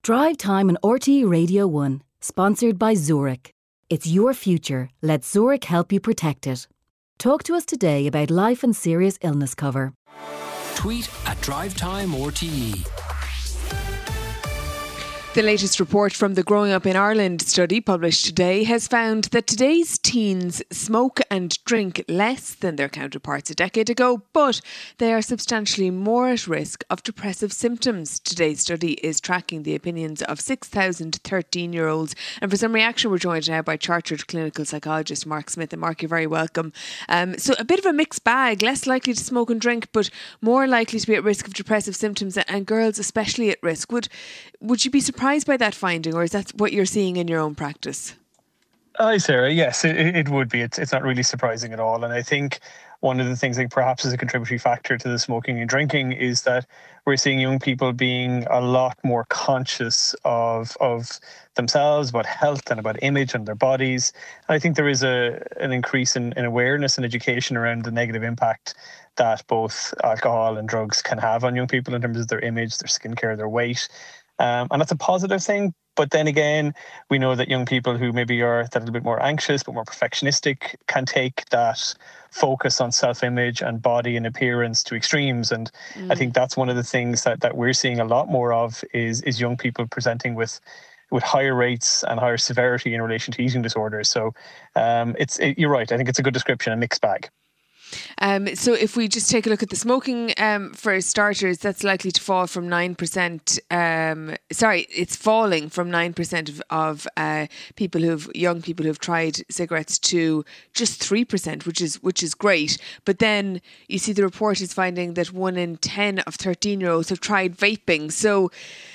Drive Time on RTE Radio 1, sponsored by Zurich. It's your future. Let Zurich help you protect it. Talk to us today about life and serious illness cover. Tweet at Drive Time RTE. The latest report from the Growing Up in Ireland study published today has found that today's teens smoke and drink less than their counterparts a decade ago, but they are substantially more at risk of depressive symptoms. Today's study is tracking the opinions of 6,000 13-year-olds. And for some reaction, we're joined now by chartered clinical psychologist Mark Smith. And Mark, you're very welcome. So a bit of a mixed bag, less likely to smoke and drink, but more likely to be at risk of depressive symptoms, and girls especially at risk. Would you be surprised by that finding, or is that what you're seeing in your own practice? Hi, Sarah. Yes, it would be. It's not really surprising at all. And I think one of the things that perhaps is a contributory factor to the smoking and drinking is that we're seeing young people being a lot more conscious of themselves, about health and about image and their bodies. And I think there is an increase in awareness and education around the negative impact that both alcohol and drugs can have on young people in terms of their image, their skincare, their weight. And that's a positive thing. But then again, we know that young people who maybe are that little bit more anxious, but more perfectionistic, can take that focus on self-image and body and appearance to extremes. And I think that's one of the things that we're seeing a lot more of is young people presenting with higher rates and higher severity in relation to eating disorders. So you're right. I think it's a good description, a mixed bag. So if we just take a look at the smoking, for starters, that's likely to fall from 9%. It's falling from 9% of young people who've tried cigarettes to just 3%, which is great. But then you see the report is finding that 1 in 10 of 13-year-olds have tried vaping. So.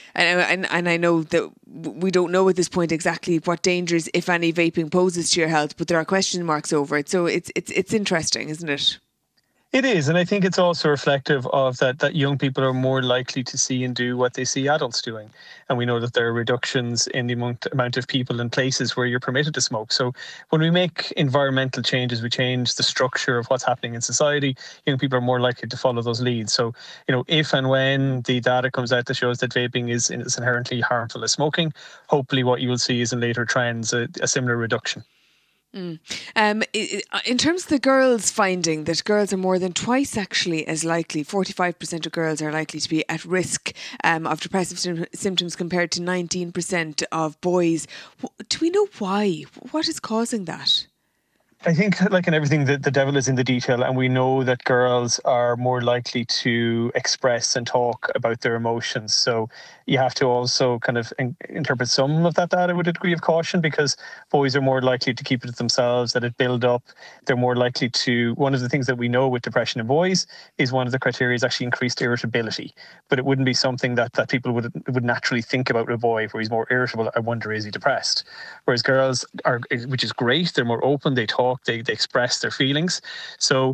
And I know that we don't know at this point exactly what dangers, if any, vaping poses to your health, but there are question marks over it. So it's interesting, isn't it? It is, and I think it's also reflective of that young people are more likely to see and do what they see adults doing. And we know that there are reductions in the amount of people in places where you're permitted to smoke. So when we make environmental changes, we change the structure of what's happening in society, young people are more likely to follow those leads. So, if and when the data comes out that shows that vaping is inherently harmful as smoking, hopefully what you will see is in later trends a similar reduction. In terms of the girls finding that girls are more than twice actually as likely, 45% of girls are likely to be at risk of depressive symptoms compared to 19% of boys. Do we know why? What is causing that? I think, like in everything, the devil is in the detail, and we know that girls are more likely to express and talk about their emotions. So you have to also kind of interpret some of that data with a degree of caution, because boys are more likely to keep it to themselves, let it build up. They're more likely to, one of the things that we know with depression in boys is one of the criteria is actually increased irritability. But it wouldn't be something that people would naturally think about with a boy where he's more irritable. I wonder, is he depressed? Whereas girls are, which is great, they're more open, they talk, they express their feelings. So,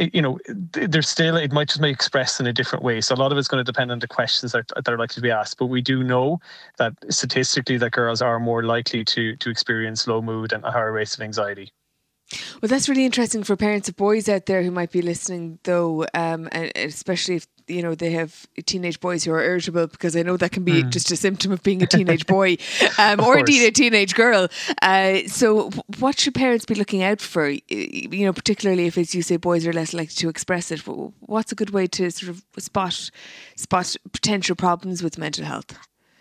there's still, it might just be expressed in a different way. So a lot of it's going to depend on the questions that are likely to be asked. But we do know that statistically that girls are more likely to experience low mood and higher rates of anxiety. Well, that's really interesting for parents of boys out there who might be listening, though, and especially if they have teenage boys who are irritable, because I know that can be just a symptom of being a teenage boy, or indeed a teenage girl. So what should parents be looking out for? Particularly if, as you say, boys are less likely to express it. What's a good way to sort of spot potential problems with mental health?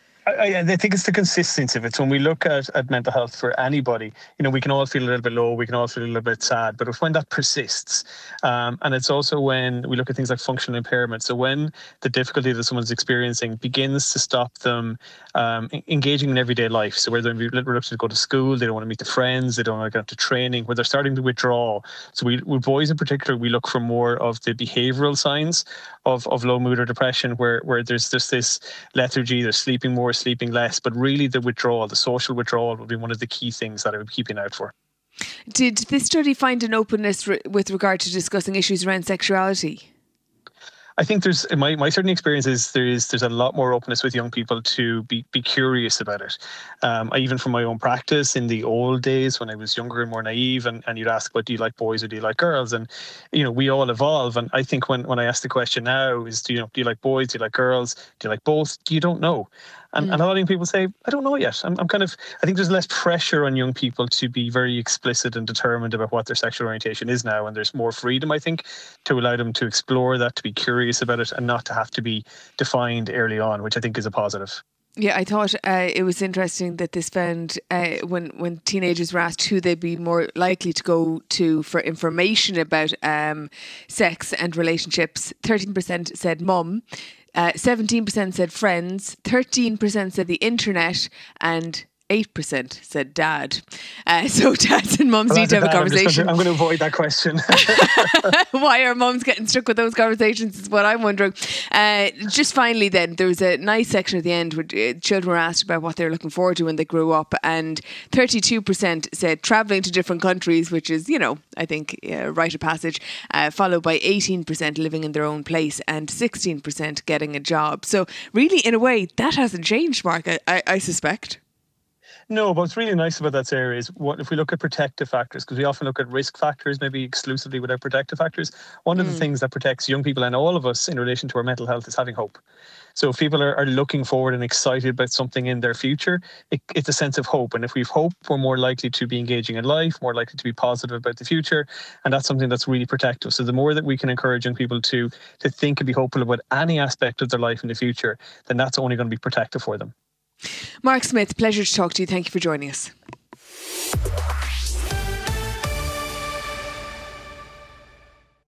I think it's the consistency of it. So when we look at mental health for anybody, we can all feel a little bit low, we can all feel a little bit sad, but it's when that persists. And it's also when we look at things like functional impairment. So when the difficulty that someone's experiencing begins to stop them engaging in everyday life. So where they're reluctant to go to school, they don't want to meet their friends, they don't want to get to training, where they're starting to withdraw. So with boys in particular, we look for more of the behavioural signs of low mood or depression, where there's just this lethargy, they're sleeping more, sleeping less, but really the withdrawal, the social withdrawal, will be one of the key things that I would be keeping out for. Did this study find an openness with regard to discussing issues around sexuality? I think there's, in my certain experience is there's a lot more openness with young people to be curious about it. I even from my own practice in the old days when I was younger and more naive, and you'd ask, what do you like, boys or do you like girls? And we all evolve. And I think when I ask the question now is, do you like boys, do you like girls, do you like both? You don't know. And a lot of young people say, I don't know yet. I think there's less pressure on young people to be very explicit and determined about what their sexual orientation is now. And there's more freedom, I think, to allow them to explore that, to be curious about it, and not to have to be defined early on, which I think is a positive. Yeah, I thought it was interesting that this found when teenagers were asked who they'd be more likely to go to for information about sex and relationships, 13% said mum, 17% said friends, 13% said the internet, and 8% said dad. So dads and mums need to have a conversation. I'm going to avoid that question. Why are mums getting stuck with those conversations is what I'm wondering. Just finally then, there was a nice section at the end where children were asked about what they're looking forward to when they grow up, and 32% said travelling to different countries, which is, I think, rite of passage, followed by 18% living in their own place and 16% getting a job. So really, in a way, that hasn't changed, Mark, I suspect. No, but what's really nice about that, Sarah, is if we look at protective factors, because we often look at risk factors maybe exclusively without protective factors, one of the things that protects young people and all of us in relation to our mental health is having hope. So if people are looking forward and excited about something in their future, it's a sense of hope. And if we've hope, we're more likely to be engaging in life, more likely to be positive about the future. And that's something that's really protective. So the more that we can encourage young people to think and be hopeful about any aspect of their life in the future, then that's only going to be protective for them. Mark Smith, pleasure to talk to you. Thank you for joining us.